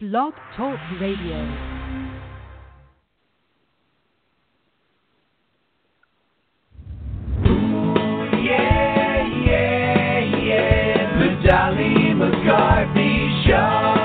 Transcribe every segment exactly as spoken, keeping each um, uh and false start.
Blog Talk Radio. Dolly McCarthy Show.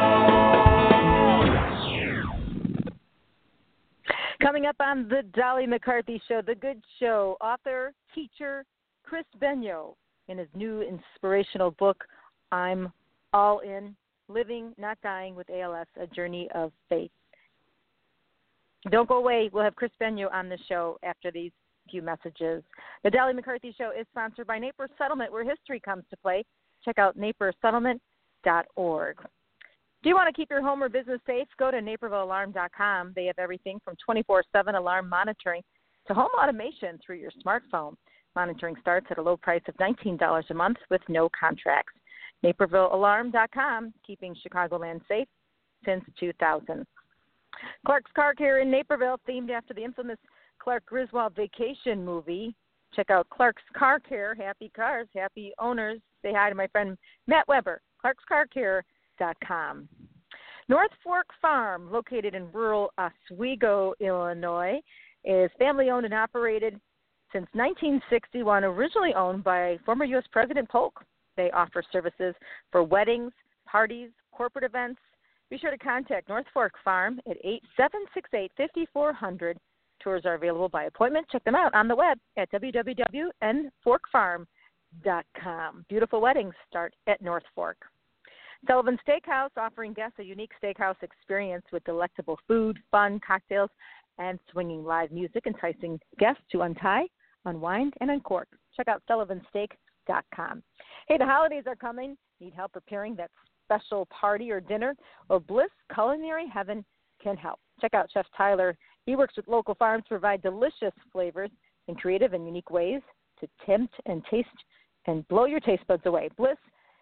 Coming up on the Dolly McCarthy Show, The Good Show, author, teacher Chris Benyo in his new inspirational book, I'm All In, Living, Not Dying with A L S, A Journey of Faith. Don't go away. We'll have Chris Benyo on the show after these few messages. The Dolly McCarthy Show is sponsored by Napier Settlement, where history comes to play. Check out napier settlement dot org. Do you want to keep your home or business safe? Go to naperville alarm dot com. They have everything from twenty-four seven alarm monitoring to home automation through your smartphone. Monitoring starts at a low price of nineteen dollars a month with no contracts. naperville alarm dot com, keeping Chicagoland safe since two thousand. Clark's Car Care in Naperville, themed after the infamous Clark Griswold vacation movie. Check out Clark's Car Care, happy cars, happy owners. Say hi to my friend Matt Weber, clarks car care dot com. North Fork Farm, located in rural Oswego, Illinois, is family-owned and operated since nineteen sixty-one, originally owned by former U S President Polk. They offer services for weddings, parties, corporate events. Be sure to contact North Fork Farm at eight seven six eight, five four zero zero. Tours are available by appointment. Check them out on the web at w w w dot n fork farm dot com. Beautiful weddings start at North Fork. Sullivan Steakhouse, offering guests a unique steakhouse experience with delectable food, fun, cocktails, and swinging live music, enticing guests to untie, unwind, and uncork. Check out sullivan steak dot com. Hey, the holidays are coming. Need help preparing that special party or dinner? Well, Bliss Culinary Heaven can help. Check out Chef Tyler. He works with local farms to provide delicious flavors in creative and unique ways to tempt and taste and blow your taste buds away. Bliss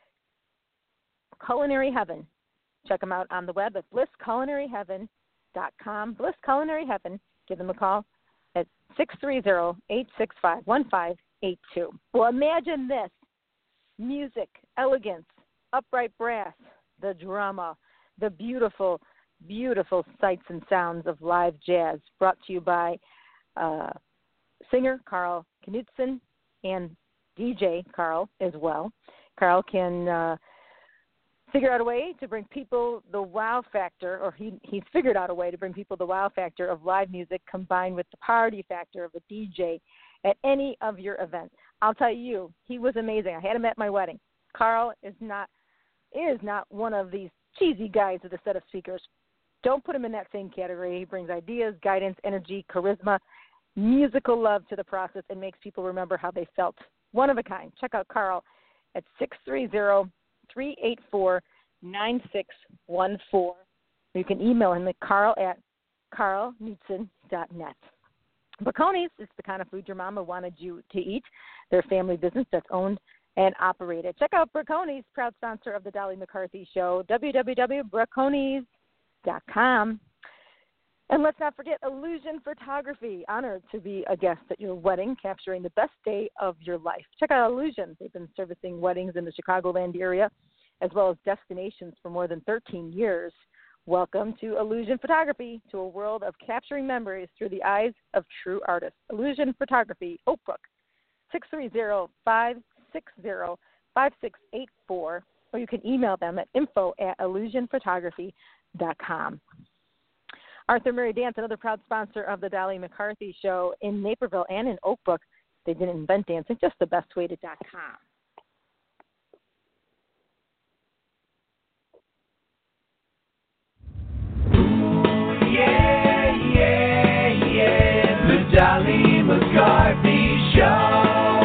Culinary Heaven. Check them out on the web at bliss culinary heaven dot com. Bliss Culinary Heaven. Give them a call at six three zero, eight six five, one five eight two. Well, imagine this. Music, elegance, upright brass, the drama, the beautiful beautiful sights and sounds of live jazz, brought to you by uh, singer Carl Knudsen and D J Carl as well. Carl can uh, figure out a way to bring people the wow factor, or he, he's figured out a way to bring people the wow factor of live music combined with the party factor of a D J at any of your events. I'll tell you, he was amazing. I had him at my wedding. Carl is not is not one of these cheesy guys with a set of speakers. Don't put him in that same category. He brings ideas, guidance, energy, charisma, musical love to the process, and makes people remember how they felt. One of a kind. Check out Carl at six three zero, three eight four, nine six one four. You can email him at carl at carl knudsen dot net. Braconi's is the kind of food your mama wanted you to eat. They're a family business that's owned and operated. Check out Braconi's, proud sponsor of the Dolly McCarthy Show, w w w dot braconis dot com. And let's not forget Illusion Photography, honored to be a guest at your wedding, capturing the best day of your life. Check out Illusion. They've been servicing weddings in the Chicagoland area as well as destinations for more than thirteen years. Welcome to Illusion Photography, to a world of capturing memories through the eyes of true artists. Illusion Photography, Oak Brook, six three zero, five six zero, five six eight four, or you can email them at info at illusion photography dot com. Arthur Murray Dance, another proud sponsor of the Dolly McCarthy Show in Naperville and in Oak Brook. They didn't invent dancing, just the best way to dot com. Yeah, yeah, yeah, the Dolly McCarthy Show.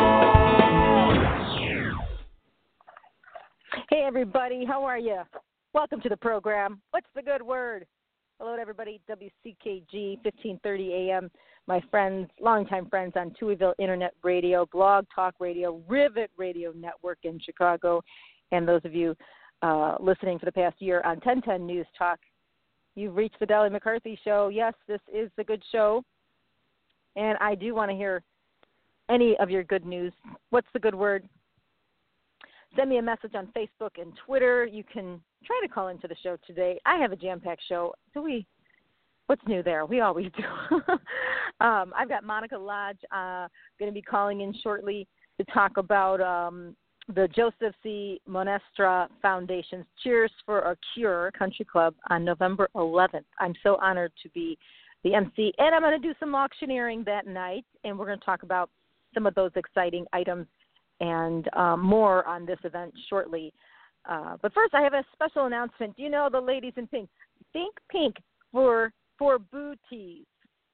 Hey, everybody, how are you? Welcome to the program. What's the good word? Hello to everybody, W C K G, fifteen thirty a.m., my friends, longtime friends on Tuieville Internet Radio, Blog Talk Radio, Rivet Radio Network in Chicago, and those of you uh, listening for the past year on ten ten News Talk. You've reached the Dolly McCarthy Show. Yes, this is the good show, and I do want to hear any of your good news. What's the good word? send me a message on Facebook and Twitter. You can try to call into the show today. I have a jam-packed show. Do we? What's new there? We always do. um, I've got Monica Lodge uh, going to be calling in shortly to talk about um, the Joseph C. Monestra Foundation's Cheers for a Cure Country Club on November eleventh. I'm so honored to be the M C, and I'm going to do some auctioneering that night, and we're going to talk about some of those exciting items and um, more on this event shortly. Uh, but first, I have a special announcement. Do you know the ladies in pink? Think pink for for booties.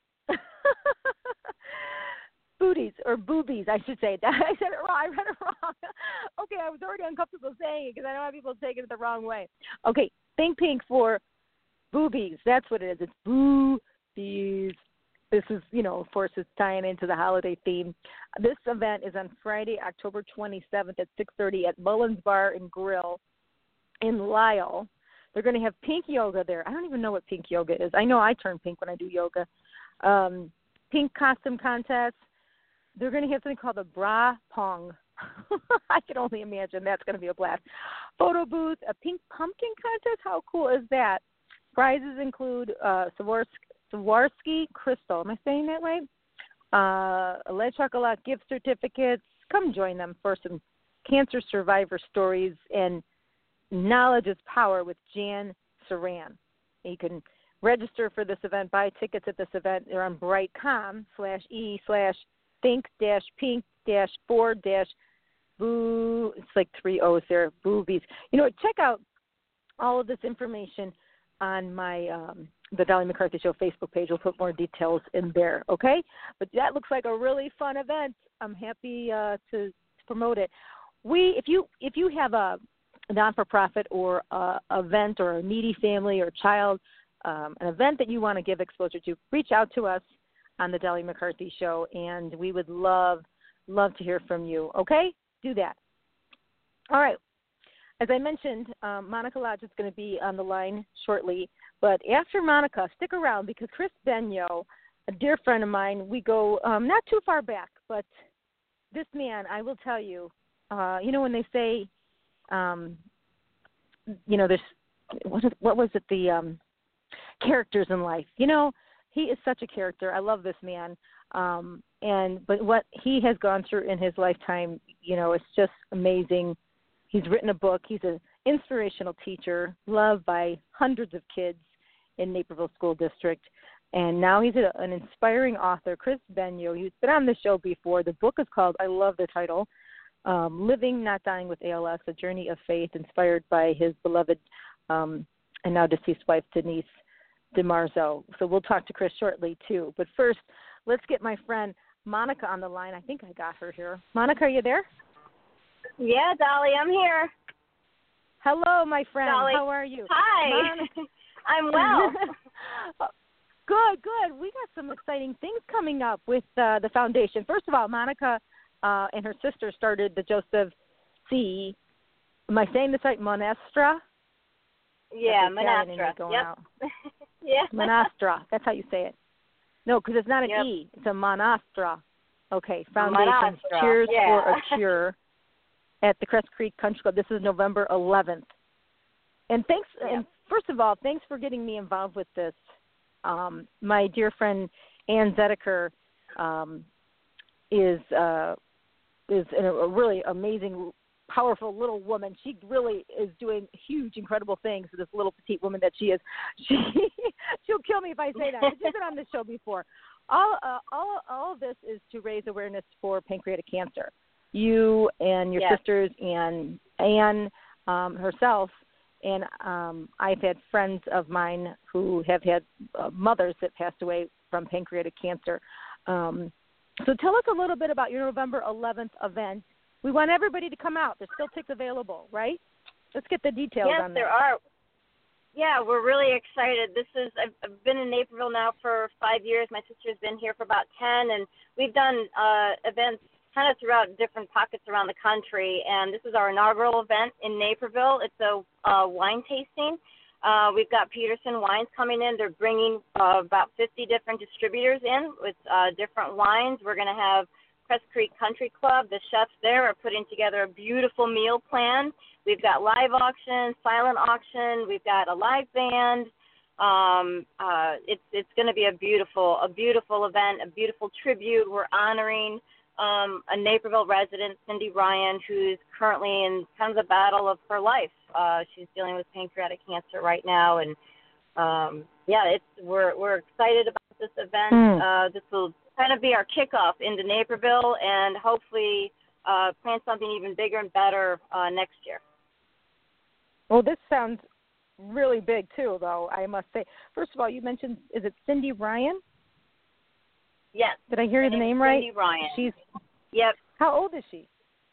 Booties, or boobies, I should say. I said it wrong. I read it wrong. Okay, I was already uncomfortable saying it because I know how people take it the wrong way. Okay, think pink for boobies. That's what it is. It's boobies. This is, you know, of course, it's tying into the holiday theme. This event is on Friday, October twenty-seventh at six thirty at Mullins Bar and Grill in Lisle. They're going to have pink yoga there. I don't even know what pink yoga is. I know I turn pink when I do yoga. Um, pink costume contest. They're going to have something called the Bra Pong. I can only imagine that's going to be a blast. Photo booth, a pink pumpkin contest. How cool is that? Prizes include uh, Swarovski, Swarovski crystal. Am I saying that right? Uh, Le Chocolat gift certificates. Come join them for some cancer survivor stories, and knowledge is power with Jan Saran. You can register for this event, buy tickets at this event. They're on brightcom slash e slash think dash pink dash four dash boo. It's like three O's there, boobies. You know what? Check out all of this information on my um, the Dolly McCarthy Show Facebook page. We'll put more details in there, okay? But that looks like a really fun event. I'm happy uh, to, to promote it. We, if you if you have a non-for-profit or a event or a needy family or child, um, an event that you want to give exposure to, reach out to us on the Dolly McCarthy Show, and we would love, love to hear from you, okay? Do that. All right. As I mentioned, um, Monica Lodge is going to be on the line shortly, but after Monica, stick around because Chris Benyo, a dear friend of mine, we go um, not too far back, but this man, I will tell you, uh, you know when they say, um, you know, there's, what, is, what was it, the um, characters in life. You know, he is such a character. I love this man. Um, and but what he has gone through in his lifetime, you know, it's just amazing. He's written a book. He's an inspirational teacher, loved by hundreds of kids in Naperville School District. And now he's a, an inspiring author, Chris Benyo. He's been on the show before. The book is called, I love the title, um, Living, Not Dying with A L S, A Journey of Faith, inspired by his beloved um, and now deceased wife, Denise DeMarzo. So we'll talk to Chris shortly, too. But first, let's get my friend Monica on the line. I think I got her here. Monica, are you there? Yeah, Dolly, I'm here. Hello, my friend. Dolly. How are you? Hi. I'm well. Good, good. We got some exciting things coming up with uh, the foundation. First of all, Monica uh, and her sister started the Joseph C. Am I saying this right? Monestra? Yeah, Monestra. Yep. Yeah. Monestra. That's how you say it. No, because it's not an yep. E. It's a Monestra. Okay, Foundation. Monestra. Cheers yeah. for a Cure at the Crest Creek Country Club. This is November eleventh. And thanks. Yep. And first of all, thanks for getting me involved with this. Um, my dear friend Ann Zedeker um, is uh, is a, a really amazing, powerful little woman. She really is doing huge, incredible things. This little petite woman that she is. She she'll kill me if I say that. She's been on this show before. All uh, all all of this is to raise awareness for pancreatic cancer. You and your yes. sisters and Ann um, herself. And um, I've had friends of mine who have had uh, mothers that passed away from pancreatic cancer. Um, so tell us a little bit about your November eleventh event. We want everybody to come out. There's still tickets available, right? Let's get the details yes, on that. Yes, there are. Yeah, we're really excited. This is I've, I've been in Naperville now for five years. My sister's been here for about ten, and we've done uh, events kind of throughout different pockets around the country, and this is our inaugural event in Naperville. It's a uh, wine tasting. Uh, we've got Peterson Wines coming in. They're bringing uh, about fifty different distributors in with uh, different wines. We're going to have Crest Creek Country Club. The chefs there are putting together a beautiful meal plan. We've got live auction, silent auction. We've got a live band. Um, uh, it's it's going to be a beautiful a beautiful event, a beautiful tribute. We're honoring um, a Naperville resident, Cindy Ryan, who's currently in kind of the battle of her life. Uh, she's dealing with pancreatic cancer right now, and um, yeah, it's we're we're excited about this event. Mm. Uh, this will kind of be our kickoff into Naperville, and hopefully uh, plan something even bigger and better uh, next year. Well, this sounds really big too, though, I must say. First of all, you mentioned, is it Cindy Ryan? Yes. Did I hear Her the name name is right? Cindy Ryan. She's. Yep. How old is she?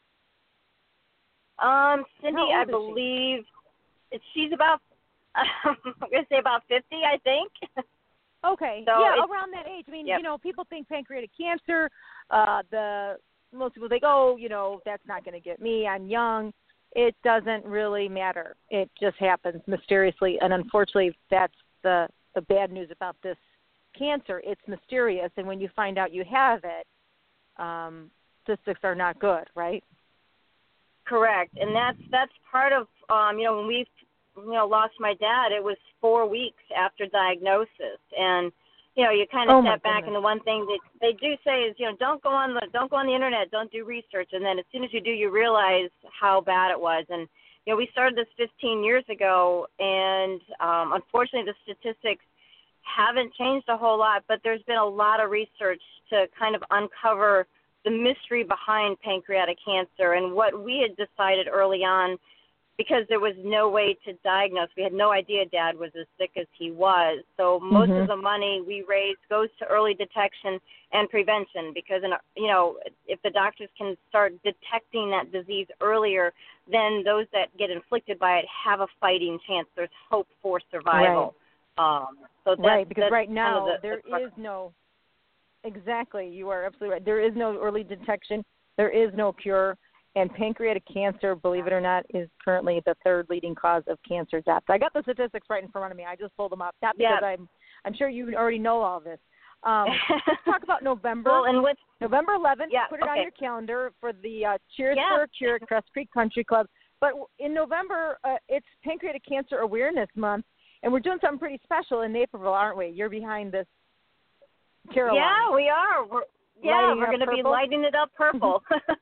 Um, Cindy, How old I is she? believe she's about, I'm going to say about fifty, I think. Okay, So yeah, it's- around that age. I mean, yep. you know, people think pancreatic cancer. Uh, the most people think, oh, you know, that's not going to get me. I'm young. It doesn't really matter. It just happens mysteriously, and unfortunately, that's the the bad news about this cancer. It's mysterious, and when you find out you have it, um, statistics are not good, right? Correct, and that's that's part of um, you know when we you know lost my dad. It was four weeks after diagnosis, and you know you kind of Oh, my step back, goodness. and the one thing that they do say is you know don't go on the don't go on the internet, don't do research, and then as soon as you do, you realize how bad it was. And you know we started this fifteen years ago, and um, unfortunately the statistics haven't changed a whole lot, but there's been a lot of research to kind of uncover the mystery behind pancreatic cancer. And what we had decided early on, because there was no way to diagnose, we had no idea Dad was as sick as he was. So most Mhm. of the money we raise goes to early detection and prevention, because, in, you know, if the doctors can start detecting that disease earlier, then those that get inflicted by it have a fighting chance. There's hope for survival. Um, so that's, Right, because that's right kind now of the, there the is no. Exactly, you are absolutely right. There is no early detection. There is no cure. And pancreatic cancer, believe it or not, is currently the third leading cause of cancer deaths. I got the statistics right in front of me. I just pulled them up. Not because Yeah. I'm I'm sure you already know all this. Um, let's talk about November. Well, and with November eleventh, Yeah, put it on okay. your calendar for the uh, Cheers Yeah. for a Cure at Crest Creek Country Club. But in November, uh, it's Pancreatic Cancer Awareness Month, and we're doing something pretty special in Naperville, aren't we? You're behind this, Caroline. Yeah, we are. We're, yeah, Lighting we're up going to be purple? lighting it up purple.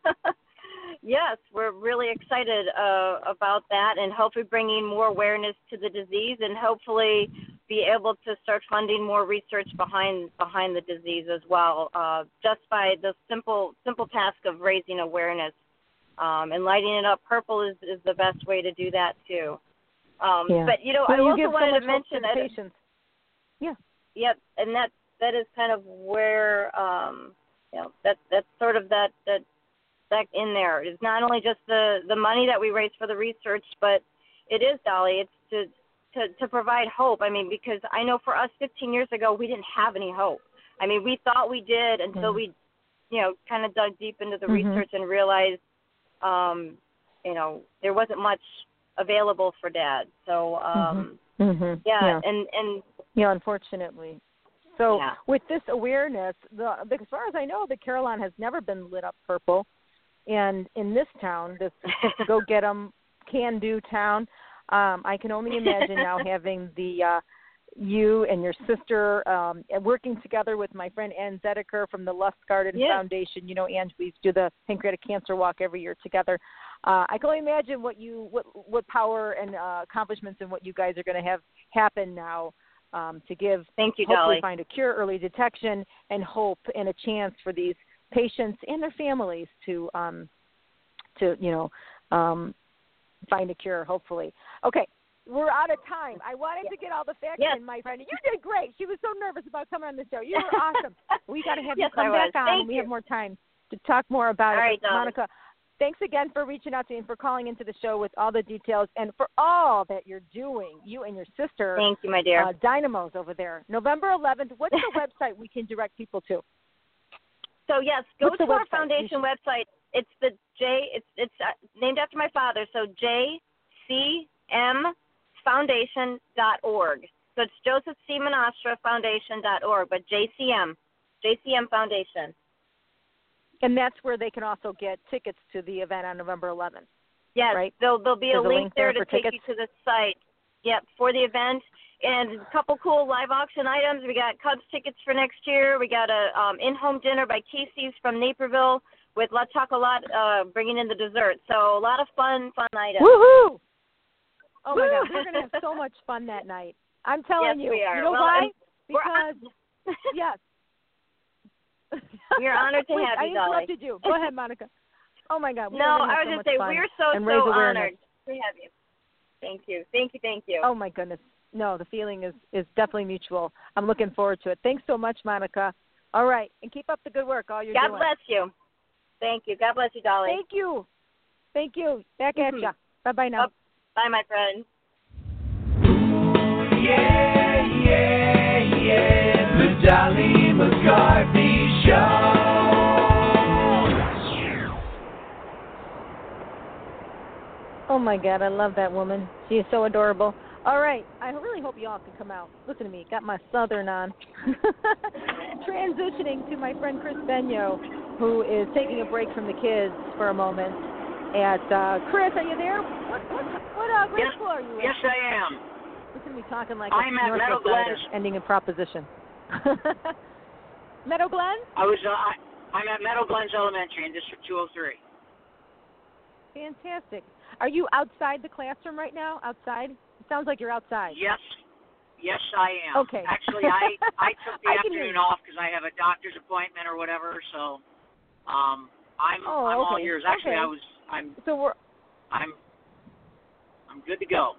Yes, we're really excited uh, about that, and hopefully bringing more awareness to the disease, and hopefully be able to start funding more research behind behind the disease as well, uh, just by the simple simple task of raising awareness. Um, and lighting it up purple is, is the best way to do that too. Um, Yeah. But you know, Well, I you also give so wanted much to hope mention the that. patients. Yeah. Yep, and that that is kind of where um, you know that that's sort of that that that in there is not only just the the money that we raise for the research, but it is, Dolly. It's to to to provide hope. I mean, because I know for us, fifteen years ago, we didn't have any hope. I mean, we thought we did until Mm. we, you know, kind of dug deep into the Mhm. research and realized, um, you know, there wasn't much available for Dad. So. Um, Mm-hmm. Yeah, yeah. and and Yeah, unfortunately. So Yeah. with this awareness, the, as far as I know, the Carillon has never been lit up purple. And in this town, this go get 'em, can do town, um, I can only imagine now having the uh, you and your sister um, and working together with my friend Ann Zedeker from the Lustgarten Yeah. Foundation. You know, Ann, we do the pancreatic cancer walk every year together. Uh, I can only imagine what you what what power and uh, accomplishments and what you guys are going to have happen now um, to give Thank you, hopefully Dolly. find a cure, early detection, and hope and a chance for these patients and their families to um, to you know um, find a cure. Hopefully, okay. We're out of time. I wanted to get all the facts Yes. in, my friend. You did great. She was so nervous about coming on the show. You were awesome. We got to have Yes, you come I back was. on Thank when we you. have more time to talk more about All it. right, But Dolly. Monica, thanks again for reaching out to me and for calling into the show with all the details and for all that you're doing, you and your sister, Thank you, my dear. uh, Dynamos over there. November eleventh, what's the website we can direct people to? So yes, go What's to the our website? foundation website. It's the J. It's it's uh, named after my father. So J C M Foundation dot org. So it's Joseph C. Monastra Foundation dot org, but J C M, J C M Foundation. and that's where they can also get tickets to the event on November eleventh. Yes, right? there'll, there'll be a There's a link, link there there to for take tickets? you to the site. Yep, for the event. And a couple cool live auction items. We got Cubs tickets for next year. We got a um, in-home dinner by Casey's from Naperville with La Chocolat uh, bringing in the dessert. So a lot of fun, fun items. Woohoo! Oh, my God. We're going to have so much fun that night. I'm telling Yes, you. we are. You know Well, why? and we're Because, yes. We're honored to Wait, have I you, Dolly. interrupted you. Go ahead, Monica. Oh, my God. No, We're gonna I have was so going much to say, fun we're so, and raise so awareness. honored to have you. Thank you. Thank you, thank you. Oh, my goodness. No, the feeling is, is definitely mutual. I'm looking forward to it. Thanks so much, Monica. All right. And keep up the good work, all you're God doing. bless you. Thank you. God bless you, Dolly. Thank you. Thank you. Back at Mhm. ya. Bye-bye now. Oh, bye, my friend. Yeah, yeah, yeah, the Dolly McCarthy Show. Oh, my God. I love that woman. She is so adorable. All right. I really hope you all can come out. Listen to me. Got my Southern on. Transitioning to my friend Chris Benyo, who is taking a break from the kids for a moment. At uh, Chris, are you there? What what, what uh, grade Yes, school are you in? yes, I am. Listen to me talking like I'm a at Northwest Meadow Rider, Glens. ending in proposition. Meadow Glen? I was. Uh, I, I'm at Meadow Glens Elementary in District two oh three. Fantastic. Are you outside the classroom right now? Outside? It sounds like you're outside. Yes, yes, I am. Okay. Actually, I I took the I can hear afternoon you. off because I have a doctor's appointment or whatever. So, um, I'm Oh, I'm all okay. yours. Actually, Okay. I was. I'm. So we're I'm. I'm good to go.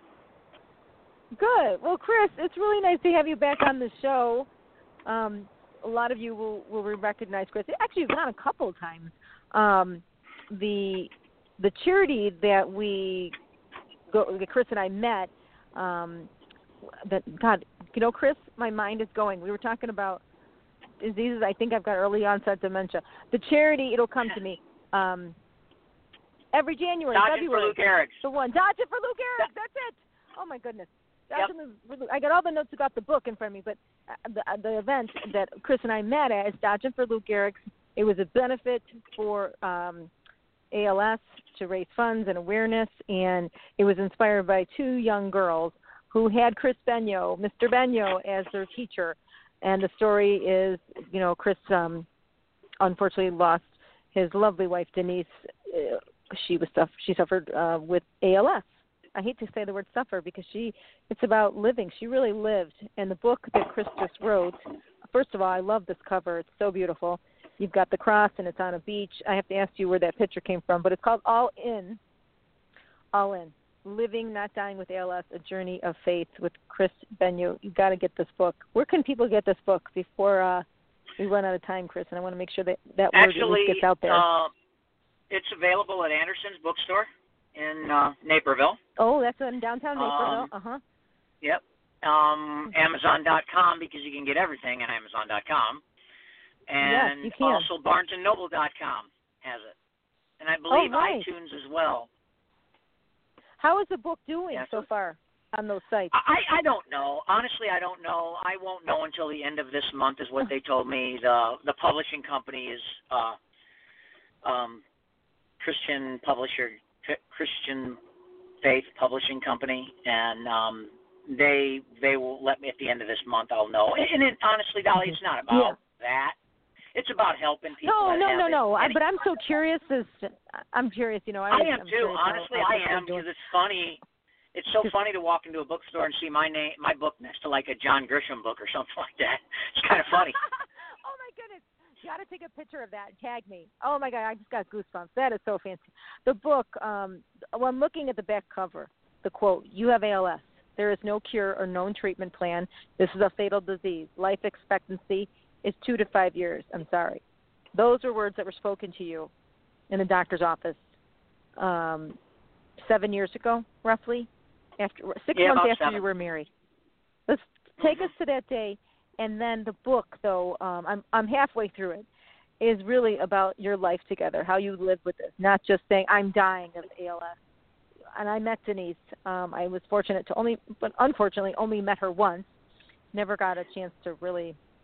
good. Well, Chris, it's really nice to have you back on the show. Um, a lot of you will, will recognize Chris. Actually, you've been on a couple of times. Um, the the charity that we go, that Chris and I met. Um, that God, you know, Chris, my mind is going. We were talking about diseases. I think I've got early onset dementia. The charity, it'll come to me. Um, every January, Dodging February. for Luke Erics. The one. Dodge it for Luke Eric. That's it. Oh, my goodness. Yep. Dodging the, I got all the notes about the book in front of me, but uh, the, uh, the event that Chris and I met at is Dodging for Luke Eric. It was a benefit for um, A L S to raise funds and awareness, and it was inspired by two young girls who had Chris Benyo, Mister Benyo, as their teacher. And the story is, you know, Chris um, unfortunately lost his lovely wife, Denise. Uh, she was suff- she suffered uh, with A L S. I hate to say the word suffer because she it's about living. She really lived. And the book that Chris just wrote, first of all, I love this cover. It's so beautiful. You've got the cross and it's on a beach. I have to ask you where that picture came from, but it's called All In. All In. Living, Not Dying with A L S, A Journey of Faith with Chris Benyo. You've got to get this book. Where can people get this book before uh, we run out of time, Chris? And I want to make sure that that word at Actually, least gets out there. Uh, it's available at Anderson's Bookstore in uh, Naperville. Oh, that's in downtown Naperville. Um, Uh-huh. Yep. Um, Amazon dot com because you can get everything on Amazon dot com. And Yes, you can. also Barnes and Noble dot com has it. And I believe Oh, right. iTunes as well. How is the book doing Yes. so far on those sites? I, I don't know. Honestly, I don't know. I won't know until the end of this month is what they told me. The the publishing company is uh, um, Christian publisher, Christian Faith Publishing Company, and um, they they will let me at the end of this month. I'll know. And it, honestly, Dolly, it's not about Yeah. that. It's about helping people. No, that no, have no, it. no. I, And but I'm so curious. As to, I'm curious. You know, I, I was, am I'm too. curious how- Honestly, how I people are am doing. because it's funny. It's so funny to walk into a bookstore and see my name, my book next to like a John Grisham book or something like that. It's kind of funny. Oh my goodness! You got to take a picture of that and tag me. Oh my God, I just got goosebumps. That is so fancy. The book. Um, well, I'm looking at the back cover. The quote: "You have A L S. There is no cure or known treatment plan. This is a fatal disease. Life expectancy is two to five years." I'm sorry. Those are words that were spoken to you in the doctor's office um, seven years ago, roughly, after six Yeah, months about after seven. you were married. Let's take Mhm. us to that day, and then the book, though, um, I'm I'm halfway through it, is really about your life together, how you live with this, not just saying I'm dying of A L S. And I met Denise. Um, I was fortunate to only, but unfortunately, only met her once. Never got a chance to really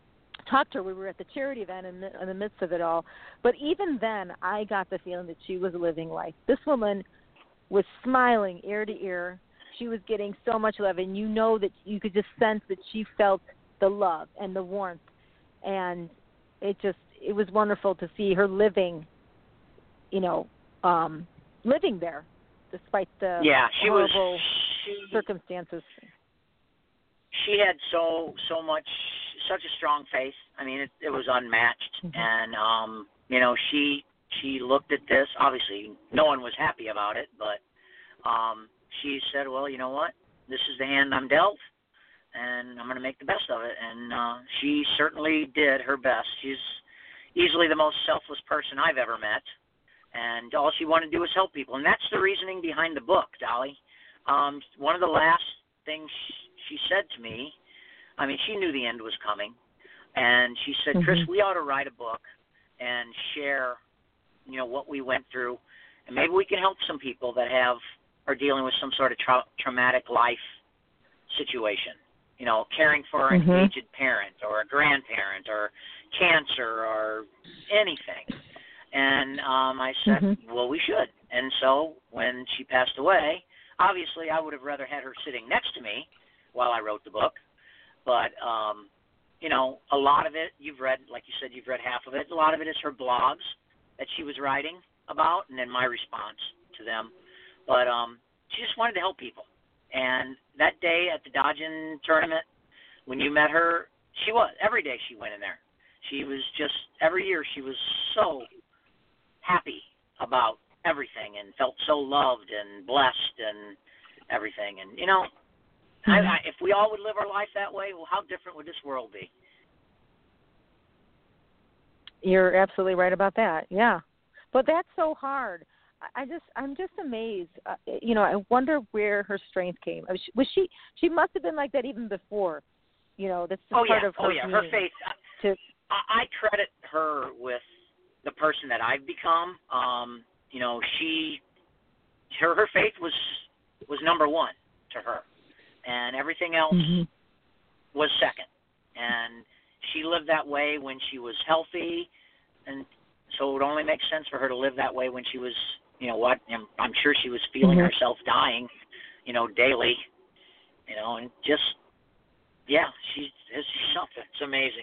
talked to her. We were at the charity event in the, in the midst of it all. But even then, I got the feeling that she was living life. This woman was smiling ear to ear. She was getting so much love, and you know that you could just sense that she felt the love and the warmth. And it just, it was wonderful to see her living, you know, um, living there despite the yeah, she horrible was, she, circumstances. She had so, so much, such a strong faith. I mean, it, it was unmatched. Mm-hmm. And, um, you know, she, she looked at this. Obviously, no one was happy about it, but um, she said, well, you know what? This is the hand I'm dealt, and I'm going to make the best of it. And uh, she certainly did her best. She's easily the most selfless person I've ever met, and all she wanted to do was help people. And that's the reasoning behind the book, Dolly. Um, one of the last things she said to me, I mean, she knew the end was coming, and she said, mm-hmm. Chris, we ought to write a book and share, you know, what we went through, and maybe we can help some people that have are dealing with some sort of tra- traumatic life situation, you know, caring for an mm-hmm. aged parent or a grandparent or cancer or anything. And um, I said, mm-hmm. well, we should. And so when she passed away, obviously I would have rather had her sitting next to me while I wrote the book. But, um, you know, a lot of it you've read, like you said, you've read half of it. A lot of it is her blogs that she was writing about, and then my response to them. But um, she just wanted to help people. And that day at the Dodgen tournament, when you met her, she was. Every day she went in there. She was just, every year she was so happy about everything and felt so loved and blessed and everything. And, you know, mm-hmm. I, I, if we all would live our life that way, well, how different would this world be? You're absolutely right about that, yeah. But that's so hard. I just, I'm just amazed. Uh, you know, I wonder where her strength came. Was she, was she? She must have been like that even before. You know, that's just oh, part yeah. of her. Oh yeah, her faith. To, I, I credit her with the person that I've become. Um, you know, she, her, her faith was was number one to her, and everything else mm-hmm. was second. And she lived that way when she was healthy, and so it would only make sense for her to live that way when she was. You know what? I'm, I'm sure she was feeling mm-hmm. herself dying, you know, daily, you know, and just, yeah, she's, she's something. It's amazing.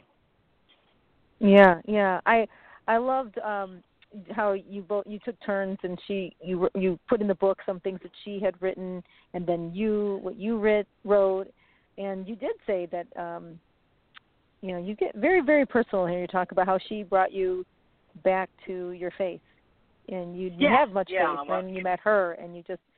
Yeah, yeah. I I loved um, how you both you took turns, and she you you put in the book some things that she had written, and then you what you writ, wrote, and you did say that um, you know you get very very personal here. You talk about how she brought you back to your faith. And you didn't yeah, have much yeah, faith well, when you met her, and you just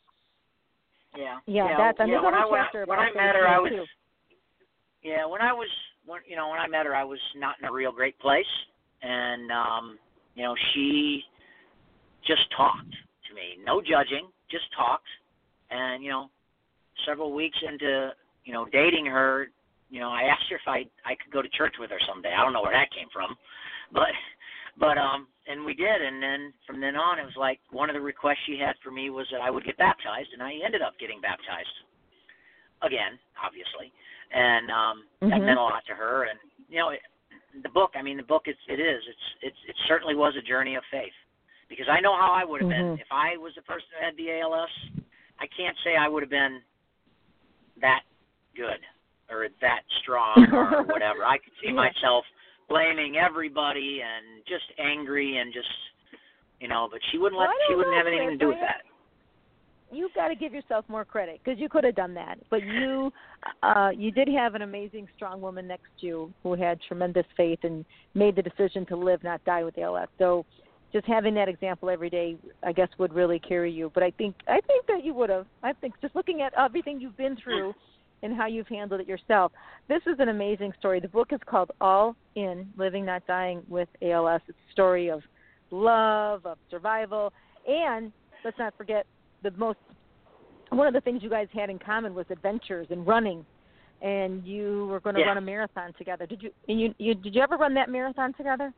yeah yeah, yeah that's yeah. another When I, chapter when about I met her, I was too. yeah. When I was when you know when I met her, I was not in a real great place, and um, you know she just talked to me, no judging, just talked, and you know several weeks into you know dating her, you know I asked her if I I could go to church with her someday. I don't know where that came from, but but um. And we did, and then from then on, it was like one of the requests she had for me was that I would get baptized, and I ended up getting baptized again, obviously, and um, mm-hmm. that meant a lot to her. And you know, it, the book, I mean, the book, it's, it is, it's, it's, it certainly was a journey of faith, because I know how I would have mm-hmm. been if I was the person who had the A L S. I can't say I would have been that good or that strong or whatever. I could see yeah. myself blaming everybody and just angry and just, you know, but she wouldn't let, well, she wouldn't know, have anything Chris, to do with I, that. You've got to give yourself more credit, because you could have done that. But you uh, you did have an amazing, strong woman next to you who had tremendous faith and made the decision to live, not die with A L S. So just having that example every day, I guess, would really carry you. But I think I think that you would have. I think just looking at everything you've been through and how you've handled it yourself. This is an amazing story. The book is called All In, Living Not Dying with A L S. It's a story of love, of survival, and let's not forget the most, one of the things you guys had in common was adventures and running, and you were going to yeah. run a marathon together. Did you, and you, you, did you ever run that marathon together?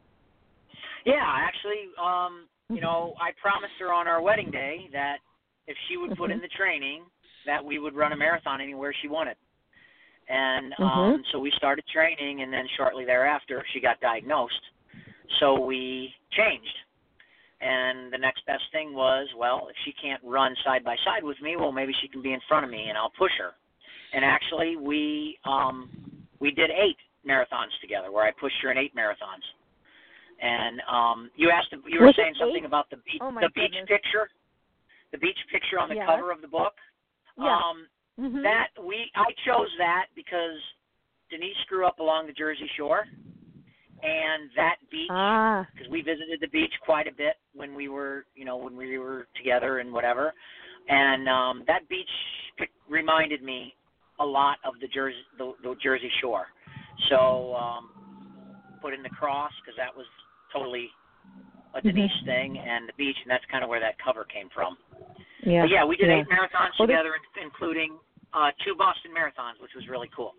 Yeah, actually, um, you know, I promised her on our wedding day that if she would put in the training, that we would run a marathon anywhere she wanted. And um, Mhm. so we started training, and then shortly thereafter, she got diagnosed. So we changed. And the next best thing was, well, if she can't run side by side with me, well, maybe she can be in front of me, and I'll push her. And actually, we um, we did eight marathons together, where I pushed her in eight marathons. And um, you asked, you were Was it saying something eight? about the beach, Oh, my the beach goodness. picture, the beach picture on the Yeah. cover of the book. Yeah. Um, Mhm. That we, I chose that because Denise grew up along the Jersey Shore, and that beach, Ah. because we visited the beach quite a bit when we were, you know, when we were together and whatever, and um, that beach pic- reminded me a lot of the Jersey, the, the Jersey Shore. So um, put in the cross because that was totally a Denise Mhm. thing, and the beach, and that's kind of where that cover came from. Yeah. But yeah, we did yeah. eight marathons Well, together, including uh, two Boston marathons, which was really cool.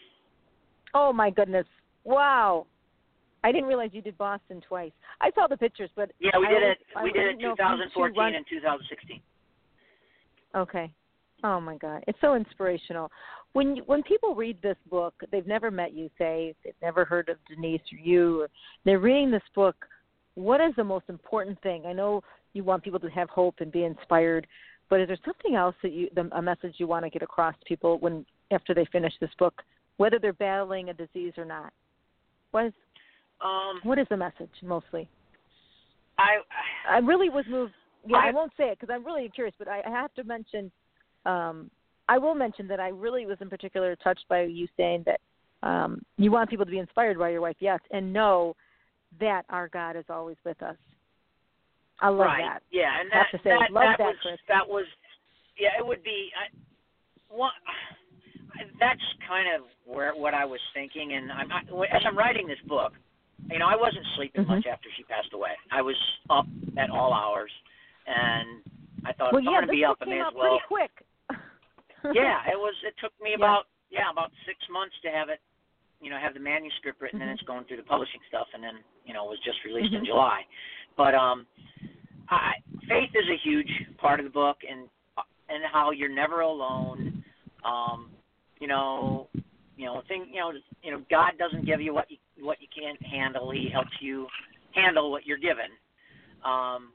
Oh my goodness! Wow, I didn't realize you did Boston twice. I saw the pictures, but Yeah, we I did always- it. I We did didn't it know if you two twenty fourteen run- and two thousand sixteen. Okay. Oh my God, it's so inspirational. When you, when people read this book, they've never met you, say they've never heard of Denise or you. Or they're reading this book. What is the most important thing? I know you want people to have hope and be inspired, but is there something else that you, the, a message you want to get across to people when after they finish this book, whether they're battling a disease or not? What is Um, what is the message mostly? I I really was moved. Yeah, I, I- won't say it because I'm really curious, but I, I have to mention. Um, I will mention that I really was in particular touched by you saying that um, you want people to be inspired by your wife, yes, and know that our God is always with us. I love right. that. Yeah, and I have that to say, that, love that, that, was Chris. that was yeah, it would be. I, what, that's kind of where what I was thinking, and I'm I, as I'm writing this book, you know, I wasn't sleeping Mhm. much after she passed away. I was up at all hours, and I thought Well, if yeah, I'm going to this be up, book I came may as out well. pretty quick. yeah, it was. It took me Yeah. about yeah about six months to have it, you know, have the manuscript written, Mhm. and it's going through the publishing stuff, and then you know it was just released Mhm. in July. But um, I, faith is a huge part of the book, and and how you're never alone. Um, you know, you know, thing, you know, you know, God doesn't give you what you what you can't handle. He helps you handle what you're given. Um,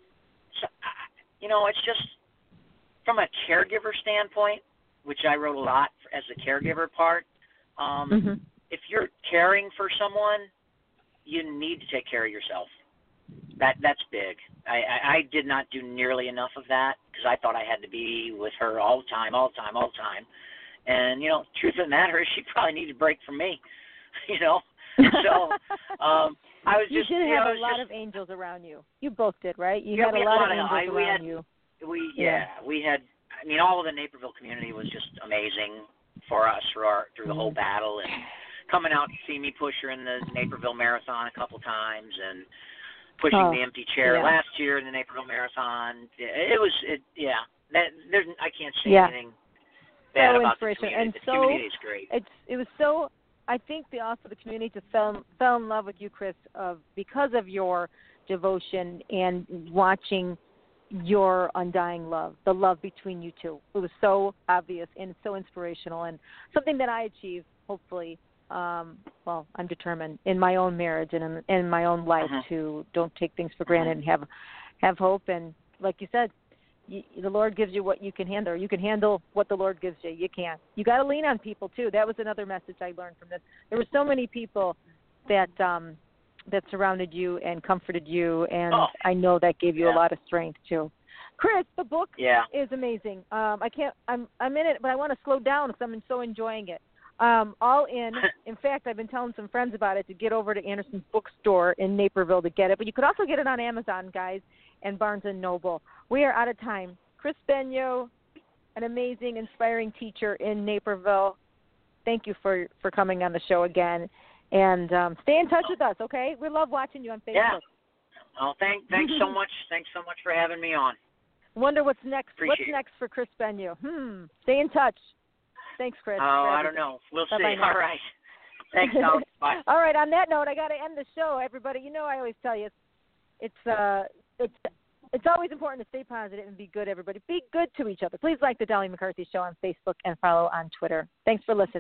so, you know, it's just from a caregiver standpoint, which I wrote a lot as the caregiver part. Um, Mhm. If you're caring for someone, you need to take care of yourself. That that's big. I, I, I did not do nearly enough of that because I thought I had to be with her all the time, all the time, all the time. And you know, truth of the matter is, she probably needed a break from me. You know, so um, I was you just. did you have know, a it was lot just, of angels around you. You both did, right? You Yeah, had we a had lot a of lot of- angels I- we around had- you. We Yeah. yeah, we had. I mean, all of the Naperville community was just amazing for us through our through the Mhm. whole battle, and coming out to see me push her in the Naperville Marathon a couple times, and pushing Oh, the empty chair yeah. last year in the Naperville Marathon. It, it was it yeah. That there's I can't say Yeah. anything bad So about the inspirational. community. And the so community is great. It's it was so. I think the also the community just fell fell in love with you, Chris, of because of your devotion and watching your undying love, the love between you two. It was so obvious and so inspirational, and something that I achieved. Hopefully, um, well, I'm determined in my own marriage and in, in my own life Mhm. to don't take things for granted and have have hope. And like you said, you, the Lord gives you what you can handle. You can handle what the Lord gives you. You can't. You got to lean on people too. That was another message I learned from this. There were so many people that um, that surrounded you and comforted you, and Oh, I know that gave you yeah. a lot of strength too. Chris, the book Yeah. is amazing. Um, I can't. I'm I'm in it, but I want to slow down because I'm so enjoying it. Um, all in. In fact, I've been telling some friends about it to get over to Anderson's Bookstore in Naperville to get it. But you could also get it on Amazon, guys, and Barnes and Noble. We are out of time. Chris Benyo, an amazing, inspiring teacher in Naperville. Thank you for, for coming on the show again. And um, stay in touch with us, okay? We love watching you on Facebook. Yeah. Well, thank thanks so much. Thanks so much for having me on. Wonder what's next. Appreciate what's it. next for Chris Benyo? Hmm. Stay in touch. Thanks, Chris. Oh, for I don't everything. know. We'll Bye-bye see. now. All right. Thanks, Dolly. Bye. All right. On that note, I got to end the show. Everybody, you know, I always tell you, it's it's uh, it's it's always important to stay positive and be good. Everybody, be good to each other. Please like the Dolly McCarthy Show on Facebook and follow on Twitter. Thanks for listening.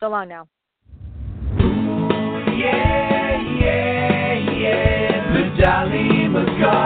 So long now. Yeah, yeah, yeah, the Jolly McCarthy